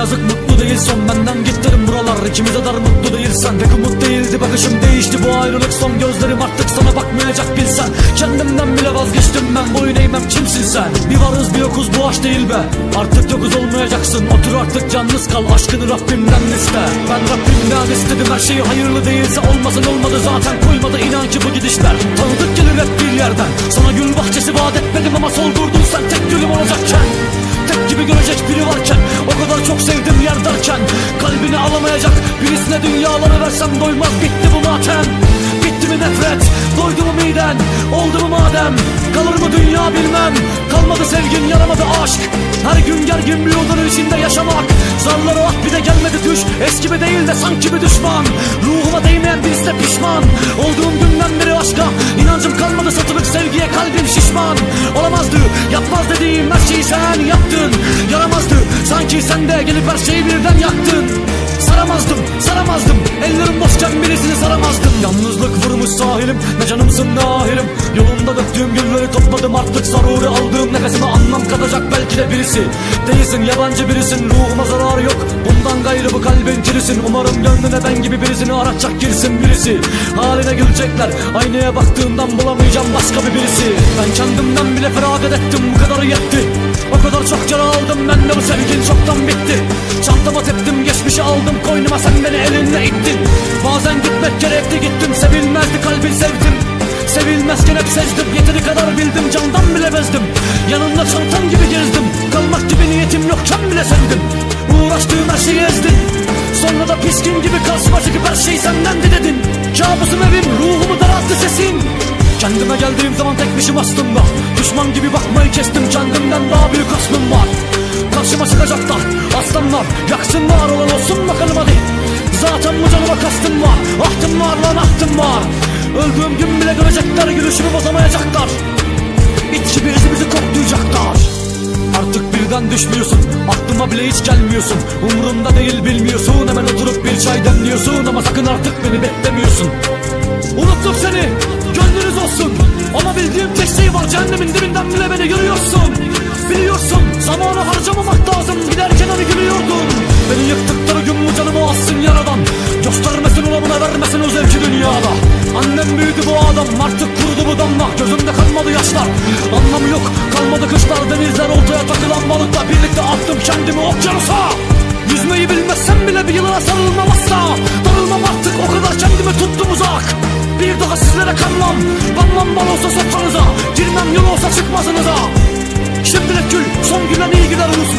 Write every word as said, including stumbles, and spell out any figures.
yazık mutlu değil son, benden git derim buralar ikimize dar, mutlu değilsen. Pek umut değildi bakışım, değişti bu ayrılık son, gözlerim artık sana bakmayacak bilsen. Kendimden bile vazgeçtim ben, boyun eğmem kimsin sen? Bir varız bir yokuz bu aşk değil be, artık yokuz olmayacaksın. Otur artık yalnız kal, aşkını Rabbimden iste. Ben Rabbimden istedim her şeyi, hayırlı değilse olmasın, olmadı zaten koymadı inan ki bu gidişler. Tanıdık gelir hep bir yerden, sana gül bahçesi vaat etmedim ama soldurdun sen tek gülüm olacakken. Tek gibi görecek biri varken, o kadar çok sevdim yer derken, kalbini alamayacak birisine dünyaları versem doymaz, bitti bu matem. Bitti mi nefret, doydu mu miden, oldu mu madem, kalır mı dünya bilmem. Kalmadı sevgin, yaramadı aşk, her gün gergin bir odanın içinde yaşamak. Zarları at bir de gelmedi düş, eski mi değil de sanki bir düşman. Ruhuma değmeyen birisi de pişman, olduğum günden beri aşka inancım kalmadı, satılık sevgiye kalbim şişman. Olamazdı, yapmaz dediğim her şeyi sen yaptın. Yaramazdı, sanki sen de gelip her şeyi birden yaktın. Saramazdım, saramazdım, ellerim boşken birisini saramazdım. Yalnızlık vurmuş sahilim, ne canımsın ne ahirim. Yolunda döktüğüm gülleri topladım, artık zaruri aldığım nefesime anlam katacak belki de birisi. Değilsin, yabancı birisin, ruhuma zararı yok, bundan gayrı bu kalbin kirisin. Umarım gönlüne ben gibi birisini aratacak girsin birisi. Haline gülecekler, aynaya baktığımdan bulamayacağım başka bir birisi. Ben kendimden bile feragat ettim, bu kadarı yetti. O kadar çok yara aldım ben de, bu sevgin çoktan bitti. Çantama teptim, geçmişi aldım koynuma, sen beni elinle ittin. Bazen gitmek gerekti, gittim, sevilmezdi kalbin sevdim. Sevilmezken hep sezdim, yeteri kadar bildim, candan bile bezdim. Yanımda çantam gibi gezdim, kalmak gibi niyetim yokken bile sevdim. Uğraştığım her şeyi ezdin, sonra da piskin gibi karşıma çıkıp her şey sendendi dedin. Kabusum evim, ruhumu daralttı sesin. Kendime geldiğim zaman tekmişim aslında, düşman gibi bakmayı kestim, kendimden daha büyük aslım var. Karşıma çıkacaklar, aslanlar, yaksınlar, olan olsun bakalım hadi. Zaten bu canıma kastım var, ahtım var lan ahtım var. Öldüğüm gün bile görecekler, gülüşümü bozamayacaklar. İt gibi izimizi koklayacaklar. Artık birden düşmüyorsun, aklıma bile hiç gelmiyorsun. Umurumda değil bilmiyorsun, hemen oturup bir çay demliyorsun. Ama sakın artık beni beklemiyorsun. Unuttum seni, gönlünüz olsun. Ama bildiğim tek şey var, cehennemin dibinden bile beni görüyorsun. Biliyorsun, zamanı harcamamak lazım, giderken hani gülüyordun. Beni yıktıkları gün bu canımı alsın yaradan, göstermesin ulamına, vermesin o zevki dünyada. Annem büyüdü bu adam, artık kurudu bu damla, gözümde kalmadı yaşlar. Anlamı yok, kalmadı kışlar, denizler oltaya takılan balıkla birlikte attım kendimi okyanusa. Yüzmeyi bilmezsem bile bir yılına sarılmam asla. Darılmam artık, o kadar kendimi tuttum uzak. Bir daha sizlere kanmam, banmam bal olsa sofranıza, girmem yol olsa çıkmazınıza. Şimdilik gül, son gülen iyi gider unutsun.